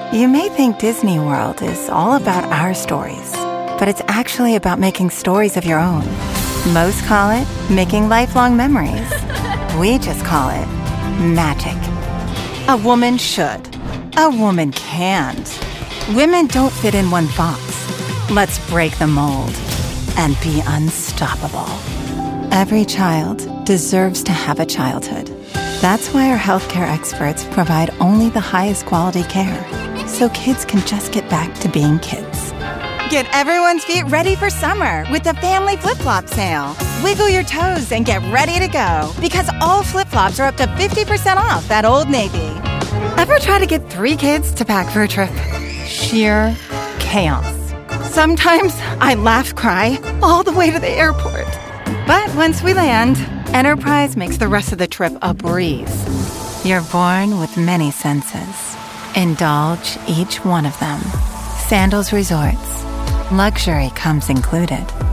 You may think Disney World is all about our stories, but it's actually about making stories of your own. Most call it making lifelong memories. We just call it magic. A woman should. A woman can't. Women don't fit in one box. Let's break the mold and be unstoppable. Every child deserves to have a childhood. That's why our healthcare experts provide only the highest quality care, so kids can just get back to being kids. Get everyone's feet ready for summer with the family flip-flop sale. Wiggle your toes and get ready to go, because all flip-flops are up to 50% off at Old Navy. Ever try to get 3 kids to pack for a trip? Sheer chaos. Sometimes I cry all the way to the airport. But once we land, Enterprise makes the rest of the trip a breeze. You're born with many senses. Indulge each one of them. Sandals Resorts. Luxury comes included.